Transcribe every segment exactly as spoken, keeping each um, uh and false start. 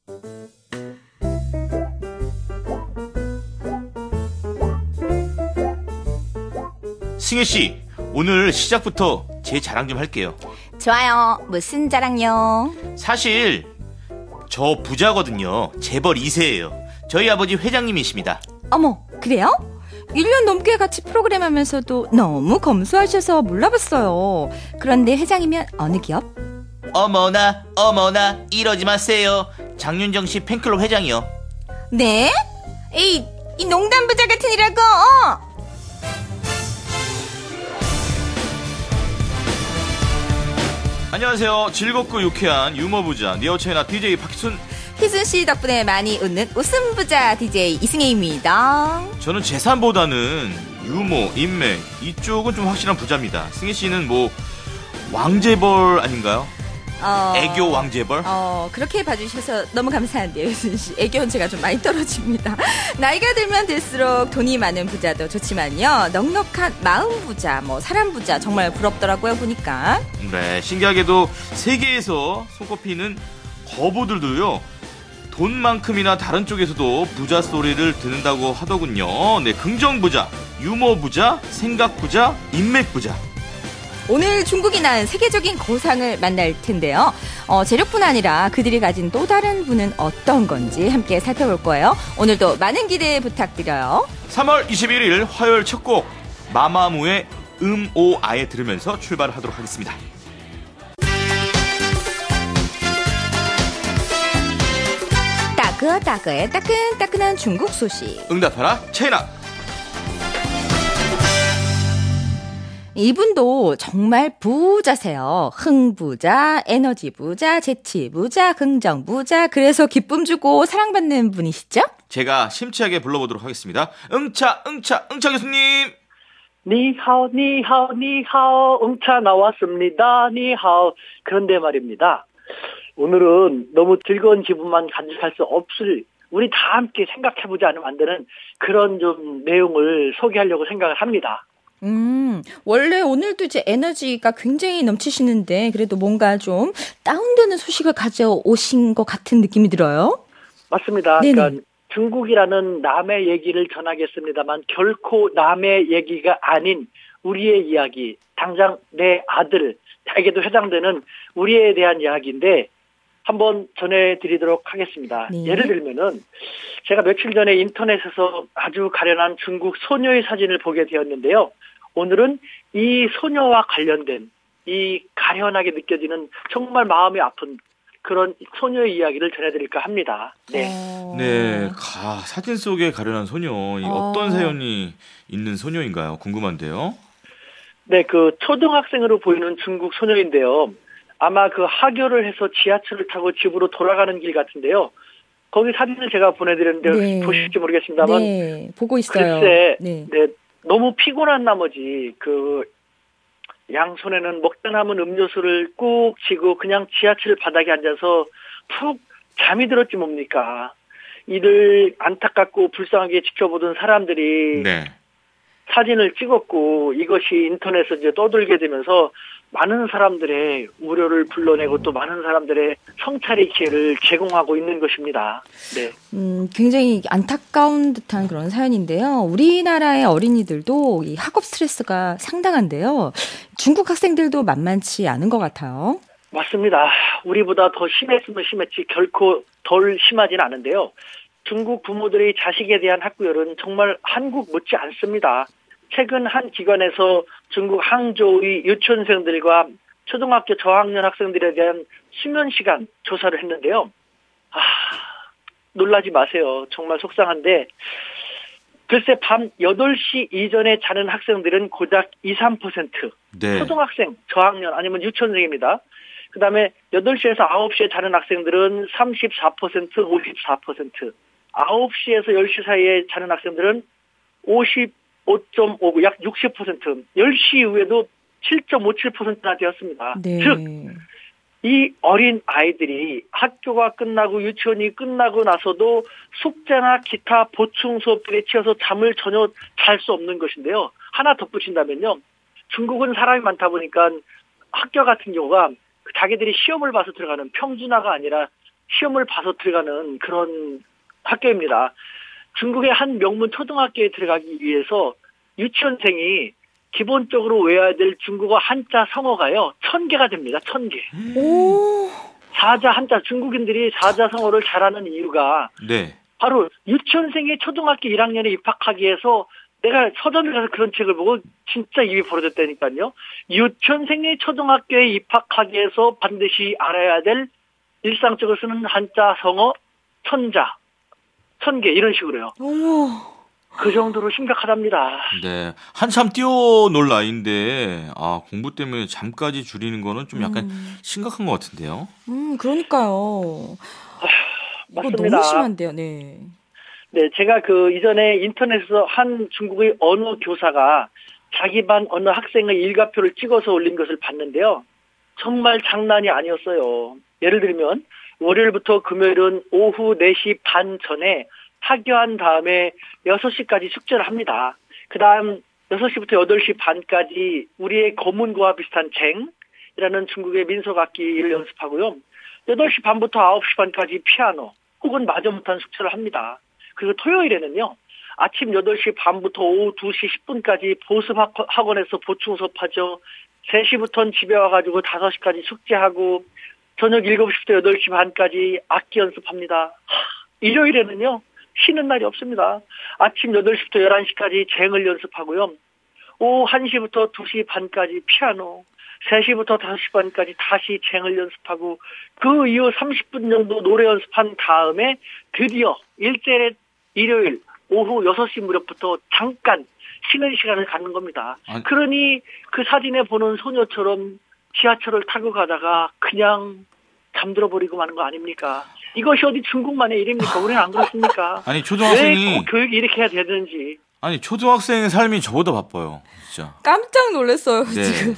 승혜씨, 오늘 시작부터 제 자랑 좀 할게요. 좋아요. 무슨 자랑요? 사실 저 부자거든요. 재벌 이 세예요. 저희 아버지 회장님이십니다. 어머, 그래요? 일 년 넘게 같이 프로그램 하면서도 너무 검소하셔서 몰라봤어요. 그런데 회장이면 어느 기업? 어머나 어머나 이러지 마세요. 장윤정 씨 팬클럽 회장이요. 네? 에이, 이 농담 부자 같은 이라고. 어. 안녕하세요. 즐겁고 유쾌한 유머 부자 니어체나 디제이 박희순. 희순씨 덕분에 많이 웃는 웃음 부자 디제이 이승혜입니다. 저는 재산보다는 유머, 인맥 이쪽은 좀 확실한 부자입니다. 승혜씨는 뭐 왕재벌 아닌가요? 어, 애교 왕재벌? 어, 그렇게 봐주셔서 너무 감사한데요, 희순씨. 애교는 제가 좀 많이 떨어집니다. 나이가 들면 들수록 돈이 많은 부자도 좋지만요, 넉넉한 마음 부자, 뭐 사람 부자 정말 부럽더라고요, 보니까. 네, 신기하게도 세계에서 손꼽히는 거부들도요, 돈만큼이나 다른 쪽에서도 부자 소리를 듣는다고 하더군요. 네, 긍정 부자, 유머 부자, 생각 부자, 인맥 부자. 오늘 중국이 낳은 세계적인 거상을 만날 텐데요. 어, 재력뿐 아니라 그들이 가진 또 다른 부는 어떤 건지 함께 살펴볼 거예요. 오늘도 많은 기대 부탁드려요. 삼월 이십일일 화요일 첫 곡 마마무의 음오아에 들으면서 출발하도록 하겠습니다. 따끈따끈 따끈따끈한 중국 소식. 응답하라 차이나. 이분도 정말 부자세요. 흥부자, 에너지부자, 재치부자, 긍정부자, 그래서 기쁨 주고 사랑받는 분이시죠? 제가 심취하게 불러보도록 하겠습니다. 응차 응차 응차 교수님. 니하오 니하오 니하오 응차 나왔습니다. 니하오. 그런데 말입니다, 오늘은 너무 즐거운 기분만 간직할 수 없을, 우리 다 함께 생각해보지 않으면 안 되는 그런 좀 내용을 소개하려고 생각을 합니다. 음, 원래 오늘도 이제 에너지가 굉장히 넘치시는데 그래도 뭔가 좀 다운되는 소식을 가져오신 것 같은 느낌이 들어요. 맞습니다. 네네. 그러니까 중국이라는 남의 얘기를 전하겠습니다만 결코 남의 얘기가 아닌 우리의 이야기, 당장 내 아들에게도 해당되는 우리에 대한 이야기인데 한번 전해드리도록 하겠습니다. 네. 예를 들면은 제가 며칠 전에 인터넷에서 아주 가련한 중국 소녀의 사진을 보게 되었는데요. 오늘은 이 소녀와 관련된 이 가련하게 느껴지는 정말 마음이 아픈 그런 소녀의 이야기를 전해드릴까 합니다. 네. 어... 네, 가, 사진 속에 가련한 소녀. 이 어... 어떤 사연이 있는 소녀인가요? 궁금한데요. 네, 그 초등학생으로 보이는 중국 소녀인데요. 아마 그 하교를 해서 지하철을 타고 집으로 돌아가는 길 같은데요. 거기 사진을 제가 보내드렸는데 네. 보실지 모르겠습니다만, 네, 보고 있어요. 글쎄, 네. 네, 너무 피곤한 나머지 그 양손에는 먹다 남은 음료수를 꾹 쥐고 그냥 지하철 바닥에 앉아서 푹 잠이 들었지 뭡니까. 이를 안타깝고 불쌍하게 지켜보던 사람들이 네. 사진을 찍었고 이것이 인터넷에 이제 떠돌게 되면서 많은 사람들의 우려를 불러내고 또 많은 사람들의 성찰의 기회를 제공하고 있는 것입니다. 네. 음, 굉장히 안타까운 듯한 그런 사연인데요. 우리나라의 어린이들도 이 학업 스트레스가 상당한데요. 중국 학생들도 만만치 않은 것 같아요. 맞습니다. 우리보다 더 심했으면 심했지 결코 덜 심하진 않은데요. 중국 부모들의 자식에 대한 학구열은 정말 한국 못지 않습니다. 최근 한 기관에서 중국 항저우의 유치원생들과 초등학교 저학년 학생들에 대한 수면 시간 조사를 했는데요. 아, 놀라지 마세요. 정말 속상한데 글쎄 밤 여덟 시 이전에 자는 학생들은 고작 이, 삼 퍼센트. 네. 초등학생, 저학년 아니면 유치원생입니다. 그 다음에 여덟 시에서 아홉 시에 자는 학생들은 삼십사 퍼센트, 오십사 퍼센트. 아홉 시에서 열 시 사이에 자는 학생들은 오십오 점 오구, 약 육십 퍼센트. 열 시 이후에도 칠 점 오칠 퍼센트나 되었습니다. 네. 즉, 이 어린 아이들이 학교가 끝나고 유치원이 끝나고 나서도 숙제나 기타 보충 수업들에 치여서 잠을 전혀 잘 수 없는 것인데요. 하나 덧붙인다면요. 중국은 사람이 많다 보니까 학교 같은 경우가 자기들이 시험을 봐서 들어가는 평준화가 아니라 시험을 봐서 들어가는 그런 학교입니다. 중국의 한 명문 초등학교에 들어가기 위해서 유치원생이 기본적으로 외워야 될 중국어 한자 성어가요, 천 개가 됩니다. 천 개. 오. 사자 한자, 중국인들이 사자 성어를 잘하는 이유가 네. 바로 유치원생이 초등학교 일 학년에 입학하기 위해서 내가 서점에 가서 그런 책을 보고 진짜 입이 벌어졌다니까요. 유치원생이 초등학교에 입학하기 위해서 반드시 알아야 될 일상적으로 쓰는 한자 성어 천자, 천 개 이런 식으로요. 어머. 그 정도로 심각하답니다. 네. 한참 뛰어놀 나이인데, 아, 공부 때문에 잠까지 줄이는 거는 좀 약간 음. 심각한 것 같은데요. 음, 그러니까요. 이거 맞습니다. 너무 심한데요, 네. 네, 제가 그 이전에 인터넷에서 한 중국의 언어 교사가 자기 반 어느 학생의 일과표를 찍어서 올린 것을 봤는데요. 정말 장난이 아니었어요. 예를 들면 월요일부터 금요일은 오후 네 시 반 전에 하교한 다음에 여섯 시까지 숙제를 합니다. 그 다음 여섯 시부터 여덟 시 반까지 우리의 검은고와 비슷한 쟁이라는 중국의 민속악기를 연습하고요. 여덟 시 반부터 아홉 시 반까지 피아노 혹은 마저못한 숙제를 합니다. 그리고 토요일에는요. 아침 여덟 시 반부터 오후 두 시 십 분까지 보습학원에서 보충 수업하죠. 세 시부터는 집에 와가지고 다섯 시까지 숙제하고 저녁 일곱 시부터 여덟 시 반까지 악기 연습합니다. 일요일에는요. 쉬는 날이 없습니다. 아침 여덟 시부터 열한 시까지 쟁을 연습하고요. 오후 한 시부터 두 시 반까지 피아노, 세 시부터 다섯 시 반까지 다시 쟁을 연습하고 그 이후 삼십 분 정도 노래 연습한 다음에 드디어 일주일에 일요일 오후 여섯 시 무렵부터 잠깐 쉬는 시간을 갖는 겁니다. 아니, 그러니 그 사진에 보는 소녀처럼 지하철을 타고 가다가 그냥 잠들어 버리고 마는 거 아닙니까? 이것이 어디 중국만의 일입니까? 우리는 안 그렇습니까? 아니, 왜 초등학생이, 꼭 교육이 이렇게 해야 되는지. 아니, 초등학생의 삶이 저보다 바빠요. 진짜. 깜짝 놀랐어요, 네. 지금.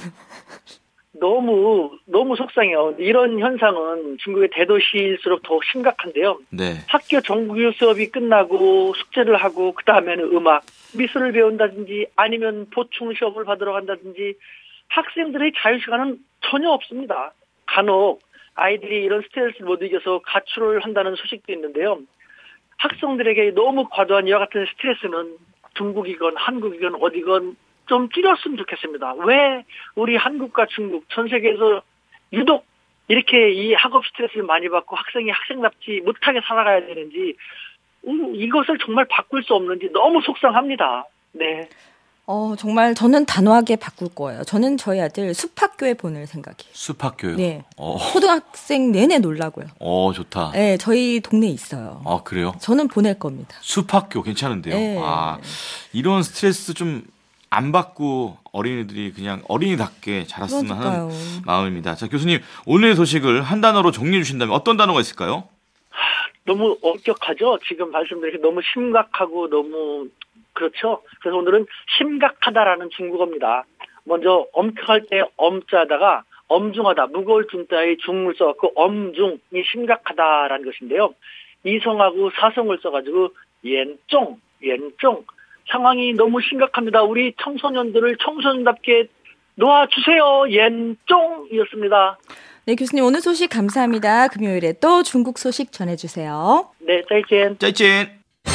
너무 너무 속상해요. 이런 현상은 중국의 대도시일수록 더 심각한데요. 네. 학교 정규 수업이 끝나고 숙제를 하고 그 다음에는 음악, 미술을 배운다든지 아니면 보충 시험을 받으러 간다든지 학생들의 자유시간은 전혀 없습니다. 간혹 아이들이 이런 스트레스를 못 이겨서 가출을 한다는 소식도 있는데요. 학생들에게 너무 과도한 이와 같은 스트레스는 중국이건 한국이건 어디건 좀 줄였으면 좋겠습니다. 왜 우리 한국과 중국, 전 세계에서 유독 이렇게 이 학업 스트레스를 많이 받고 학생이 학생답지 못하게 살아가야 되는지, 음, 이것을 정말 바꿀 수 없는지 너무 속상합니다. 네. 어, 정말 저는 단호하게 바꿀 거예요. 저는 저희 아들 숲학교에 보낼 생각이에요. 숲학교요? 네. 어, 초등학생 내내 놀라고요. 어, 좋다. 네, 저희 동네에 있어요. 아, 그래요? 저는 보낼 겁니다. 숲학교 괜찮은데요? 네. 아, 이런 스트레스 좀 안 받고 어린이들이 그냥 어린이답게 자랐으면 하는 그러니까요. 마음입니다. 자, 교수님, 오늘의 소식을 한 단어로 정리해 주신다면 어떤 단어가 있을까요? 너무 엄격하죠? 지금 말씀드린 게 너무 심각하고 너무 그렇죠? 그래서 오늘은 심각하다라는 중국어입니다. 먼저 엄격할 때 엄자다가 엄중하다, 무거울 중자의 중을 써갖고 엄중이 심각하다라는 것인데요. 이성하고 사성을 써가지고严重,严重. 상황이 너무 심각합니다. 우리 청소년들을 청소년답게 놓아주세요.严重이었습니다. 네, 교수님 오늘 소식 감사합니다. 금요일에 또 중국 소식 전해주세요. 네, 再见. 짜이찐.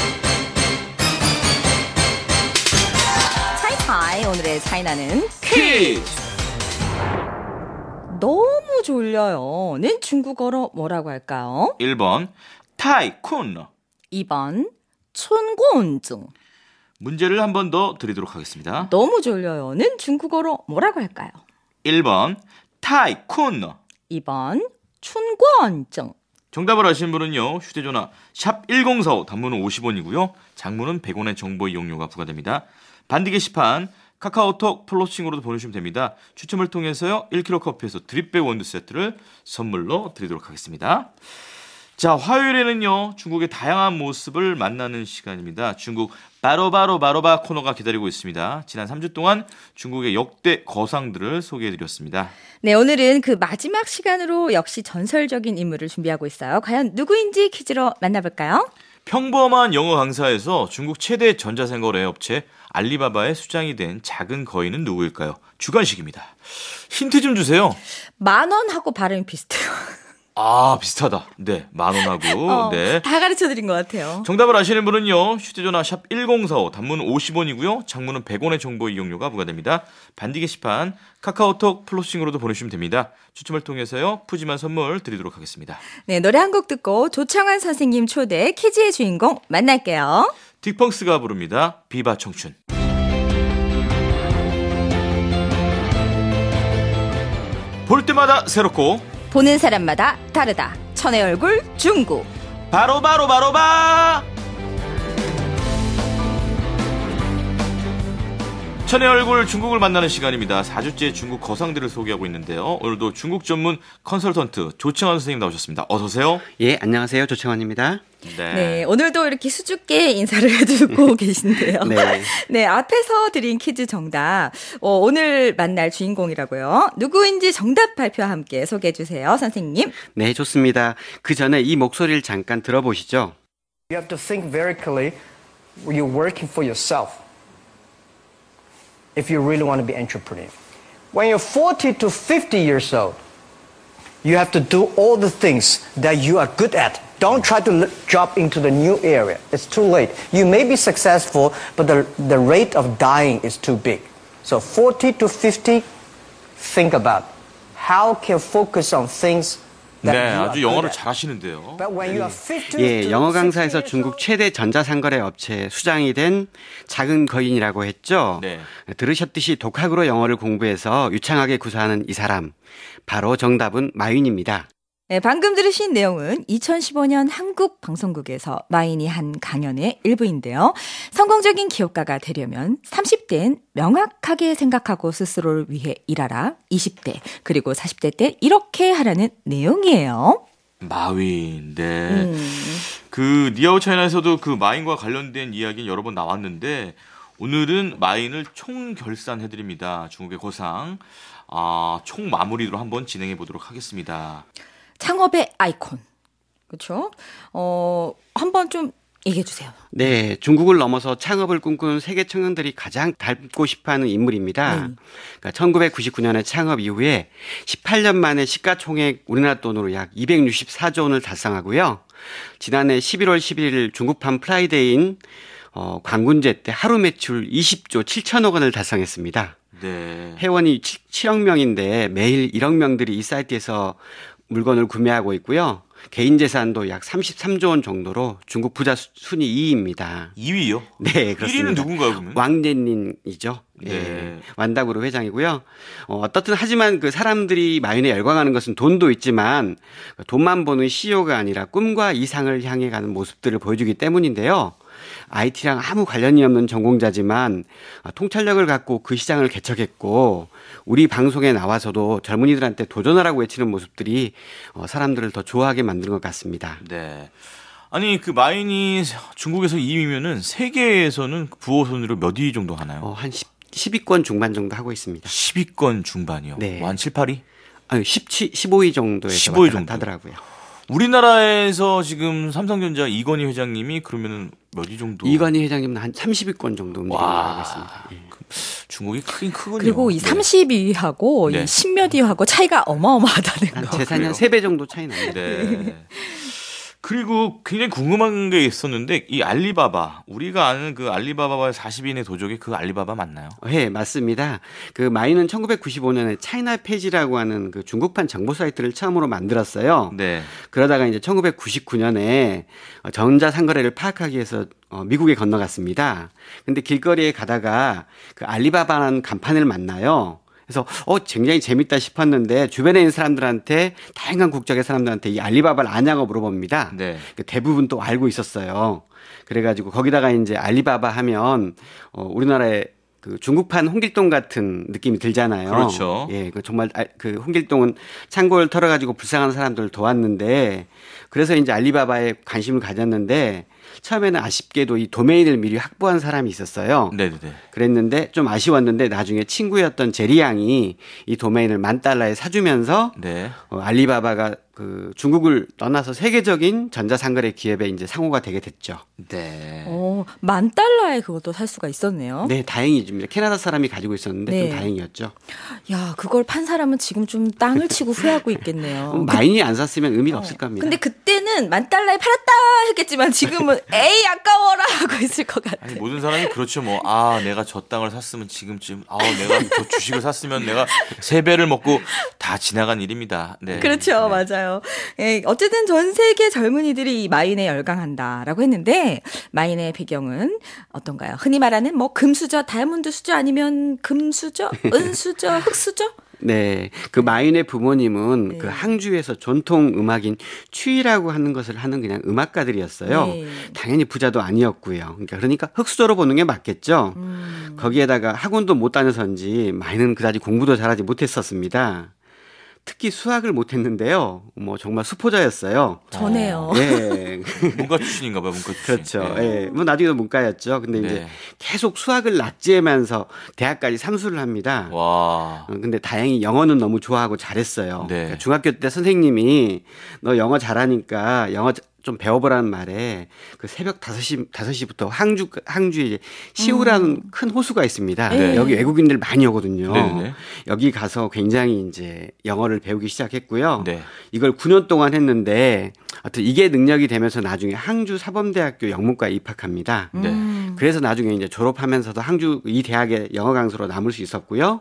차이차이 오늘의 차이나는 퀴즈. 너무 졸려요.는 중국어로 뭐라고 할까요? 일 번 타이쿤. 이 번 촌곤증. 문제를 한 번 더 드리도록 하겠습니다. 너무 졸려요는 중국어로 뭐라고 할까요? 일 번 타이쿤. 이 번 춘권증. 정답을 아시는 분은요. 휴대전화 샵 일공사오 단문은 오십 원이고요. 장문은 백 원의 정보 이용료가 부과됩니다. 반디 게시판 카카오톡 플러싱으로도 보내주시면 됩니다. 추첨을 통해서요. 일 킬로그램 커피에서 드립백 원두 세트를 선물로 드리도록 하겠습니다. 자, 화요일에는요. 중국의 다양한 모습을 만나는 시간입니다. 중국 바로바로 바로바 코너가 기다리고 있습니다. 지난 삼 주 동안 중국의 역대 거상들을 소개해드렸습니다. 네, 오늘은 그 마지막 시간으로 역시 전설적인 인물을 준비하고 있어요. 과연 누구인지 퀴즈로 만나볼까요? 평범한 영어 강사에서 중국 최대 전자생거래 업체 알리바바의 수장이 된 작은 거인은 누구일까요? 주관식입니다. 힌트 좀 주세요. 만 원하고 발음이 비슷해요. 아, 비슷하다. 네, 만 원하고. 어, 네. 다 가르쳐드린 것 같아요. 정답을 아시는 분은요, 휴대전화 샵 일공사오, 단문은 오십 원이고요, 장문은 백 원의 정보 이용료가 부과됩니다. 반디 게시판, 카카오톡 플러싱으로도 보내주시면 됩니다. 추첨을 통해서요, 푸짐한 선물 드리도록 하겠습니다. 네, 노래 한 곡 듣고 조창환 선생님 초대 퀴즈의 주인공 만날게요. 딕펑스가 부릅니다. 비바 청춘. 볼 때마다 새롭고 보는 사람마다 다르다. 천의 얼굴 중국. 바로 바로 바로 바 천의 얼굴 중국을 만나는 시간입니다. 사 주째 중국 거상들을 소개하고 있는데요. 오늘도 중국 전문 컨설턴트 조창환 선생님 나오셨습니다. 어서 오세요. 예, 안녕하세요. 조창환입니다. 네. 네, 오늘도 이렇게 수줍게 인사를 해주고 계신데요. 네. 네, 앞에서 드린 퀴즈 정답. 어, 오늘 만날 주인공이라고요. 누구인지 정답 발표와 함께 소개해 주세요, 선생님. 네, 좋습니다. 그 전에 이 목소리를 잠깐 들어보시죠. You have to think very clearly. You're working for yourself. If you really want to be entrepreneur. When you're forty to fifty years old, you have to do all the things that you are good at. Don't try to jump into the new area. It's too late. You may be successful, but the, the rate of dying is too big. So forty to fifty, think about how can focus on things that 네, you are 아주 good 영어를 at. 잘하시는데요. But when you are fifty 예, to 영어 sixty 강사에서 years 중국 old, 최대 전자상거래 업체 수장이 된 작은 거인이라고 했죠. 네. 들으셨듯이 독학으로 영어를 공부해서 유창하게 구사하는 이 사람. 바로 정답은 마윈입니다. 네, 방금 들으신 내용은 이천십오 년 한국 방송국에서 마인이 한 강연의 일부인데요. 성공적인 기업가가 되려면 삼십 대엔 명확하게 생각하고 스스로를 위해 일하라. 이십 대 그리고 사십 대 때 이렇게 하라는 내용이에요. 마윈, 네. 음. 그 니아오 차이나에서도 그 마인과 관련된 이야기는 여러 번 나왔는데 오늘은 마인을 총결산해드립니다. 중국의 거상. 아, 총 마무리로 한번 진행해 보도록 하겠습니다. 창업의 아이콘. 그렇죠? 어, 한번 좀 얘기해 주세요. 네, 중국을 넘어서 창업을 꿈꾸는 세계 청년들이 가장 닮고 싶어하는 인물입니다. 네. 그러니까 천구백구십구 년에 창업 이후에 십팔 년 만에 시가총액 우리나라 돈으로 약 이백육십사조 원을 달성하고요. 지난해 십일월 십일일 중국판 프라이데이인 어, 광군제 때 하루 매출 이십조 칠천억 원을 달성했습니다. 네. 회원이 칠억 명인데 매일 일억 명들이 이 사이트에서 물건을 구매하고 있고요. 개인 재산도 약 삼십삼조 원 정도로 중국 부자 순위 이 위입니다. 이 위요? 네, 그렇습니다. 일 위는 누군가요, 그러면? 왕제닌이죠. 네. 예. 완다구로 회장이고요. 어, 어떻든 하지만 그 사람들이 마윈에 열광하는 것은 돈도 있지만 돈만 버는 씨이오가 아니라 꿈과 이상을 향해 가는 모습들을 보여주기 때문인데요. 아이티랑 아무 관련이 없는 전공자지만 통찰력을 갖고 그 시장을 개척했고 우리 방송에 나와서도 젊은이들한테 도전하라고 외치는 모습들이 사람들을 더 좋아하게 만드는 것 같습니다. 네. 아니, 그 마인이 중국에서 이 위면은 세계에서는 부호 순위로 몇 위 정도 하나요? 어, 한 십 위권 중반 정도 하고 있습니다. 십 위권 중반이요. 네. 뭐 한 칠, 팔 위? 아니, 십칠, 십오 위 정도에서 십오 위 왔다 정도. 갔다 하더라고요. 우리나라에서 지금 삼성전자 이건희 회장님이 그러면은 몇 위 정도? 이건희 회장님은 한 삼십 위권 정도 움직이는 것 와, 같습니다. 예. 그 중국이 크긴 크군요. 그리고 이 네. 삼십 위하고 네. 이 십몇 위하고 차이가 어마어마하다는 한 거. 재산이 그래요? 한 세 배 정도 차이 납니다. 네. 그리고 굉장히 궁금한 게 있었는데 이 알리바바, 우리가 아는 그 알리바바의 사십 인의 도적이 그 알리바바 맞나요? 네, 맞습니다. 그 마인은 천구백구십오 년에 차이나 페이지라고 하는 그 중국판 정보 사이트를 처음으로 만들었어요. 네. 그러다가 이제 천구백구십구 년에 전자상거래를 파악하기 위해서 미국에 건너갔습니다. 근데 길거리에 가다가 그 알리바바라는 간판을 만나요. 그래서 어 굉장히 재밌다 싶었는데 주변에 있는 사람들한테 다양한 국적의 사람들한테 이 알리바바를 아냐고 물어봅니다. 네. 대부분 또 알고 있었어요. 그래가지고 거기다가 이제 알리바바 하면 어, 우리나라에 그 중국판 홍길동 같은 느낌이 들잖아요. 그렇죠. 예, 그 정말 그 홍길동은 창고를 털어가지고 불쌍한 사람들을 도왔는데 그래서 이제 알리바바에 관심을 가졌는데 처음에는 아쉽게도 이 도메인을 미리 확보한 사람이 있었어요. 네네네. 그랬는데 좀 아쉬웠는데 나중에 친구였던 제리 양이 이 도메인을 만 달러에 사주면서 네. 어, 알리바바가 그 중국을 떠나서 세계적인 전자상거래 기업의 이제 상호가 되게 됐죠. 네. 어, 만 달러에 그것도 살 수가 있었네요. 네, 다행이죠. 캐나다 사람이 가지고 있었는데 네. 좀 다행이었죠. 야, 그걸 판 사람은 지금 좀 땅을 치고 후회하고 있겠네요. 음, 마인이 안 샀으면 의미가 없을 겁니다. 근데 그때는 만 달러에 팔았다 했겠지만 지금은 에이 아까워라 하고 있을 것 같아. 아니, 모든 사람이 그렇죠. 뭐, 아, 내가 저 땅을 샀으면 지금쯤, 아, 내가 저 주식을 샀으면 내가 세 배를 먹고 다 지나간 일입니다. 네. 그렇죠. 네. 맞아요. 예, 어쨌든 전 세계 젊은이들이 이 마인에 열광한다라고 했는데 마인의 배경은 어떤가요? 흔히 말하는 뭐 금수저, 다이아몬드 수저 아니면 금수저, 은수저, 흑수저? 네, 그 마인의 부모님은 네. 그 항주에서 전통 음악인 취라고 하는 것을 하는 그냥 음악가들이었어요. 네. 당연히 부자도 아니었고요. 그러니까 그러니까 흑수저로 보는 게 맞겠죠. 음. 거기에다가 학원도 못 다녀서인지 마인은 그다지 공부도 잘하지 못했었습니다. 특히 수학을 못했는데요. 뭐 정말 수포자였어요. 전해요. 네. 문과 출신인가 봐요, 문과 출신. 그렇죠. 네. 예. 뭐 나중에도 문과였죠. 근데 네. 이제 계속 수학을 납치하면서 대학까지 삼수를 합니다. 와. 어, 근데 다행히 영어는 너무 좋아하고 잘했어요. 네. 그러니까 중학교 때 선생님이 너 영어 잘하니까 영어 좀 배워보라는 말에 그 새벽 다섯 시, 다섯 시부터 항주, 항주에 이제 시우라는 음. 큰 호수가 있습니다. 네. 여기 외국인들 많이 오거든요. 네네. 여기 가서 굉장히 이제 영어를 배우기 시작했고요. 네. 이걸 구 년 동안 했는데 하여튼 이게 능력이 되면서 나중에 항주 사범대학교 영문과에 입학합니다. 네. 음. 그래서 나중에 이제 졸업하면서도 항주 이 대학의 영어 강사로 남을 수 있었고요.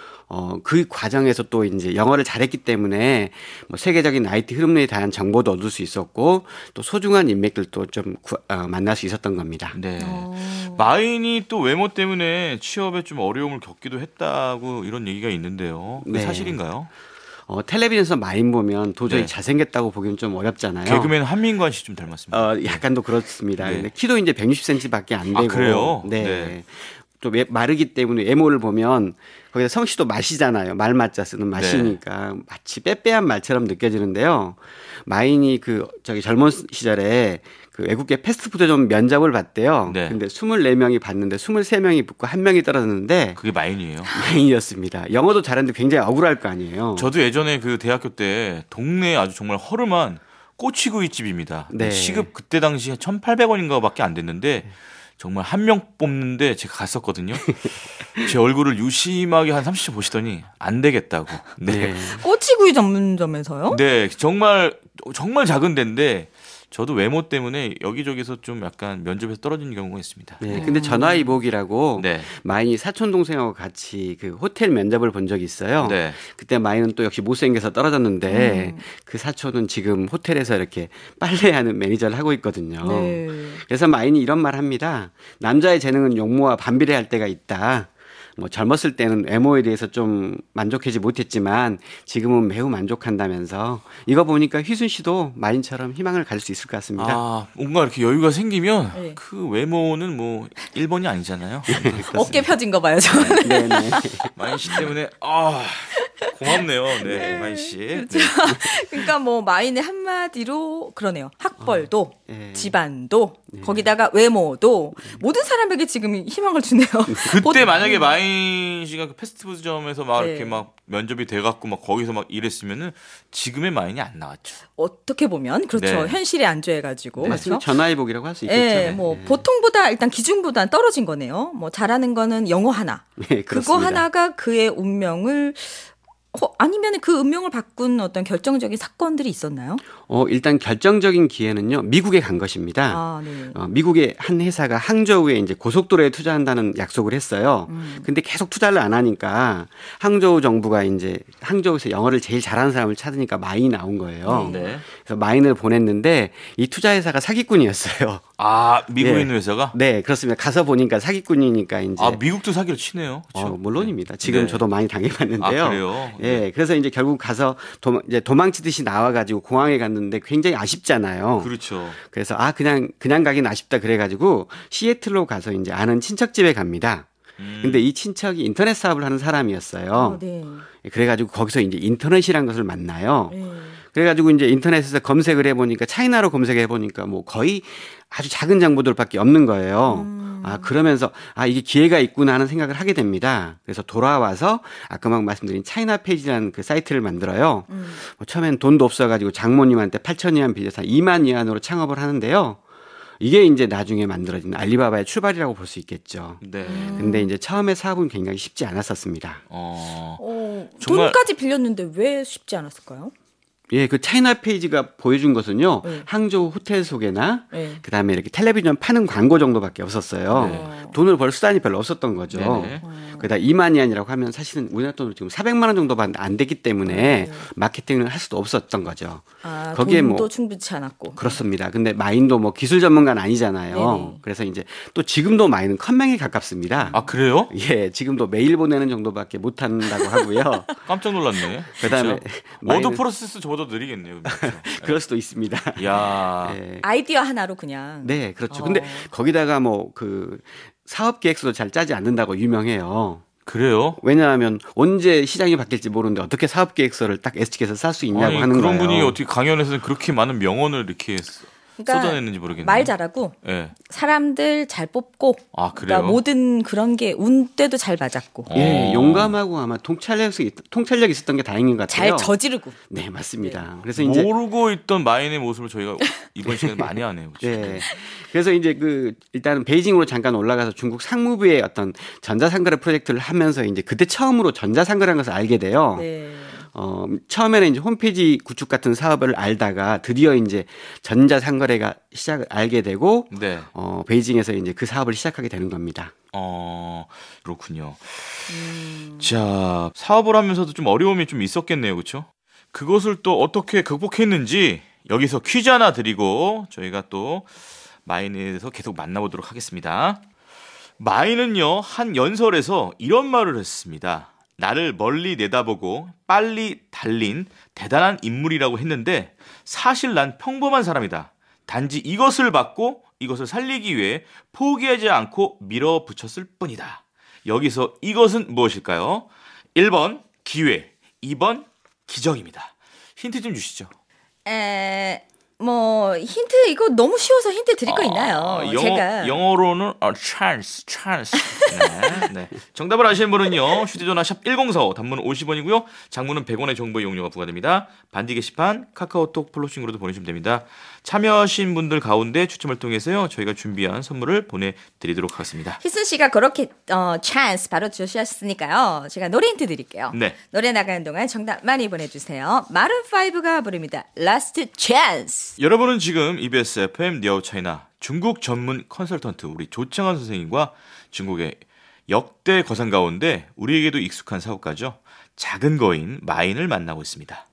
어, 그 과정에서 또 이제 영어를 잘했기 때문에 뭐 세계적인 아이티 흐름에 대한 정보도 얻을 수 있었고 또 소중한 인맥들도 좀 구, 어, 만날 수 있었던 겁니다. 네. 어. 마인이 또 외모 때문에 취업에 좀 어려움을 겪기도 했다고 이런 얘기가 있는데요. 그게 네. 사실인가요? 어, 텔레비전에서 마인 보면 도저히 네. 잘생겼다고 보기는 좀 어렵잖아요. 개그맨 한민관 씨 좀 닮았습니다. 어, 약간도 그렇습니다. 네. 근데 키도 이제 백육십 센티미터밖에 안 되고. 아, 그래요? 네. 네. 또 외- 마르기 때문에 외모를 보면 거기다 성씨도 마시잖아요. 말 맞자 쓰는 마시니까 네. 마치 빼빼한 말처럼 느껴지는데요. 마인이 그 저기 젊은 시절에 그 외국계 패스트푸드점 면접을 봤대요. 네. 근데 스물네 명이 봤는데 스물세 명이 붙고 한 명이 떨어졌는데 그게 마인이에요. 마인이었습니다. 영어도 잘하는데 굉장히 억울할 거 아니에요. 저도 예전에 그 대학교 때 동네에 아주 정말 허름한 꼬치구이집입니다. 네. 시급 그때 당시에 천팔백 원인가밖에 안 됐는데 정말 한 명 뽑는데 제가 갔었거든요. 제 얼굴을 유심하게 한 삼십 초 보시더니 안 되겠다고. 네. 네. 꼬치구이 전문점에서요? 네, 정말 정말 작은 데인데 저도 외모 때문에 여기저기서 좀 약간 면접에서 떨어지는 경우가 있습니다. 네, 근데 전화위복이라고 네. 마인이 사촌 동생하고 같이 그 호텔 면접을 본 적이 있어요. 네. 그때 마인은 또 역시 못생겨서 떨어졌는데 음. 그 사촌은 지금 호텔에서 이렇게 빨래하는 매니저를 하고 있거든요. 네. 그래서 마인이 이런 말 합니다. 남자의 재능은 용모와 반비례할 때가 있다. 뭐 젊었을 때는 외모에 대해서 좀 만족하지 못했지만 지금은 매우 만족한다면서 이거 보니까 휘순 씨도 마인처럼 희망을 가질 수 있을 것 같습니다. 아, 뭔가 이렇게 여유가 생기면 네. 그 외모는 뭐 일 번이 아니잖아요. 어깨 펴진 거 봐요, 저는. 네네. 마인 씨 때문에 아 고맙네요. 네, 마인 씨. 네. 그러니까 뭐 마인의 한마디로 그러네요. 학벌도, 네. 집안도, 거기다가 외모도 모든 사람에게 지금 희망을 주네요. 그때 보통- 만약에 마인 씨가 그 패스트푸드점에서 막 네. 이렇게 막 면접이 돼갖고 막 거기서 막 일했으면은 지금의 마인이 안 나왔죠. 어떻게 보면 그렇죠. 네. 현실에 안주해가지고 맞습니다. 그렇죠. 전화위복이라고 할 수 있겠죠. 예, 뭐 보통보다 일단 기준보다 떨어진 거네요. 뭐 잘하는 거는 영어 하나, 네, 그거 그렇습니다. 하나가 그의 운명을 어, 아니면 그 운명을 바꾼 어떤 결정적인 사건들이 있었나요? 어, 일단 결정적인 기회는요, 미국에 간 것입니다. 아, 네. 어, 미국의 한 회사가 항저우에 이제 고속도로에 투자한다는 약속을 했어요. 음. 근데 계속 투자를 안 하니까 항저우 정부가 이제 항저우에서 영어를 제일 잘하는 사람을 찾으니까 마인이 나온 거예요. 네. 그래서 마인을 보냈는데 이 투자 회사가 사기꾼이었어요. 아 미국에 네. 있는 회사가? 네, 그렇습니다. 가서 보니까 사기꾼이니까 이제 아 미국도 사기를 치네요. 그렇죠? 어, 물론입니다. 지금 네. 저도 많이 당해봤는데요. 아, 그래요? 예, 그래서 이제 결국 가서 도망, 이제 도망치듯이 나와가지고 공항에 갔는데 굉장히 아쉽잖아요. 그렇죠. 그래서 아 그냥 그냥 가긴 아쉽다 그래가지고 시애틀로 가서 이제 아는 친척 집에 갑니다. 음. 근데 이 친척이 인터넷 사업을 하는 사람이었어요. 아, 네. 그래가지고 거기서 이제 인터넷이란 것을 만나요. 네. 그래가지고 이제 인터넷에서 검색을 해보니까 차이나로 검색해 보니까 뭐 거의 아주 작은 정보들밖에 없는 거예요. 음. 아, 그러면서 아, 이게 기회가 있구나 하는 생각을 하게 됩니다. 그래서 돌아와서 아까 막 말씀드린 차이나 페이지라는 그 사이트를 만들어요. 음. 뭐 처음엔 돈도 없어가지고 장모님한테 팔천 위안 빌려서 이만 위안으로 창업을 하는데요. 이게 이제 나중에 만들어진 알리바바의 출발이라고 볼 수 있겠죠. 네. 근데 이제 처음에 사업은 굉장히 쉽지 않았었습니다. 어, 어 정말... 돈까지 빌렸는데 왜 쉽지 않았을까요? 예, 그 차이나 페이지가 보여준 것은요, 네. 항저우 호텔 소개나, 네. 그 다음에 이렇게 텔레비전 파는 광고 정도밖에 없었어요. 네. 돈을 벌 수단이 별로 없었던 거죠. 네. 그러다 이만 위안이라고 하면 사실은 우리나라 돈으로 지금 사백만 원 정도밖에 안 되기 때문에 네. 마케팅을 할 수도 없었던 거죠. 아, 거기에 돈도 뭐 충분치 않았고. 그렇습니다. 근데 마인도 뭐 기술 전문가는 아니잖아요. 네네. 그래서 이제 또 지금도 마인은 컴맹에 가깝습니다. 아, 그래요? 예, 지금도 메일 보내는 정도밖에 못 한다고 하고요. 깜짝 놀랐네. 그 다음에 워드 프로세스 저보다 느리겠네요. 그렇죠? 그럴 수도 있습니다. 야. 네. 아이디어 하나로 그냥. 네, 그렇죠. 어. 근데 거기다가 뭐 그 사업 계획서도 잘 짜지 않는다고 유명해요. 그래요? 왜냐하면 언제 시장이 바뀔지 모르는데 어떻게 사업 계획서를 딱 예측해서 쌀 수 있냐고 아니, 하는 그런 거예요. 그런 분이 어떻게 강연에서는 그렇게 많은 명언을 이렇게 그러니까 쏟아냈는지 모르겠네요. 말 잘하고 네. 사람들 잘 뽑고 아, 그래요? 그러니까 모든 그런 게 운때도 잘 맞았고 예, 용감하고 아마 통찰력이 통찰력이 있었던 게 다행인 것 같아요. 잘 저지르고. 네, 맞습니다. 네. 그래서 이제 모르고 있던 마인의 모습을 저희가 이번 시간에 많이 하네요. 네. 그래서 이제 그 일단은 베이징으로 잠깐 올라가서 중국 상무부의 어떤 전자상거래 프로젝트를 하면서 이제 그때 처음으로 전자상거래라는 것을 알게 돼요. 네. 어, 처음에는 이제 홈페이지 구축 같은 사업을 알다가 드디어 이제 전자상거래가 시작을 알게 되고, 네. 어, 베이징에서 이제 그 사업을 시작하게 되는 겁니다. 어, 그렇군요. 음... 자, 사업을 하면서도 좀 어려움이 좀 있었겠네요. 그렇죠? 그것을 또 어떻게 극복했는지 여기서 퀴즈 하나 드리고 저희가 또 마인에 대해서 계속 만나보도록 하겠습니다. 마인은요, 한 연설에서 이런 말을 했습니다. 나를 멀리 내다보고 빨리 달린 대단한 인물이라고 했는데 사실 난 평범한 사람이다. 단지 이것을 받고 이것을 살리기 위해 포기하지 않고 밀어붙였을 뿐이다. 여기서 이것은 무엇일까요? 일 번 기회, 이 번 기적입니다. 힌트 좀 주시죠. 에... 뭐 힌트 이거 너무 쉬워서 힌트 드릴 거 있나요? 아, 영어, 제가 영어로는 아, chance, chance. 네, 네. 정답을 아시는 분은요. 휴대전화 샵 일공사오 단문 오십 원이고요. 장문은 백 원의 정보 이용료가 부과됩니다. 반디 게시판 카카오톡 플로싱으로도 보내주시면 됩니다. 참여하신 분들 가운데 추첨을 통해서요. 저희가 준비한 선물을 보내드리도록 하겠습니다. 희순 씨가 그렇게 어, chance 바로 주셨으니까요. 제가 노래 힌트 드릴게요. 네. 노래 나가는 동안 정답 많이 보내주세요. 마룬파이브가 부릅니다. Last Chance. 여러분은 지금 이비에스 에프엠 니어 차이나 중국 전문 컨설턴트 우리 조창환 선생님과 중국의 역대 거상 가운데 우리에게도 익숙한 사업가죠. 작은 거인 마인을 만나고 있습니다.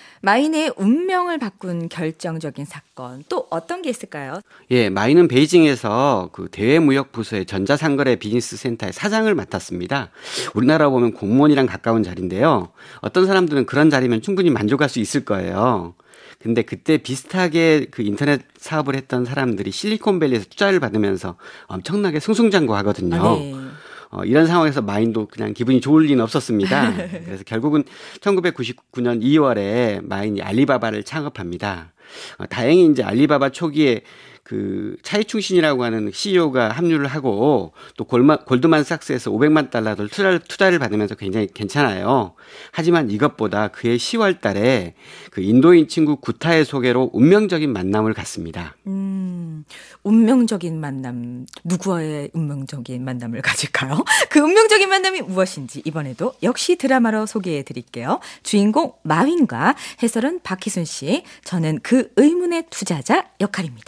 마인의 운명을 바꾼 결정적인 사건 또 어떤 게 있을까요? 예, 마인은 베이징에서 그 대외무역부서의 전자상거래 비즈니스 센터의 사장을 맡았습니다. 우리나라 보면 공무원이랑 가까운 자리인데요. 어떤 사람들은 그런 자리면 충분히 만족할 수 있을 거예요. 근데 그때 비슷하게 그 인터넷 사업을 했던 사람들이 실리콘밸리에서 투자를 받으면서 엄청나게 승승장구하거든요. 아, 네. 어, 이런 상황에서 마인도 그냥 기분이 좋을 리는 없었습니다. 그래서 결국은 천구백구십구 년 이월에 마인이 알리바바를 창업합니다. 어, 다행히 이제 알리바바 초기에 그 차이충신이라고 하는 씨이오가 합류를 하고 또 골마, 골드만삭스에서 오백만 달러를 투자를, 투자를 받으면서 굉장히 괜찮아요. 하지만 이것보다 그해 시월 달에 그 인도인 친구 구타의 소개로 운명적인 만남을 갖습니다. 음, 운명적인 만남, 누구와의 운명적인 만남을 가질까요? 그 운명적인 만남이 무엇인지 이번에도 역시 드라마로 소개해 드릴게요. 주인공 마윈과 해설은 박희순 씨, 저는 그 의문의 투자자 역할입니다.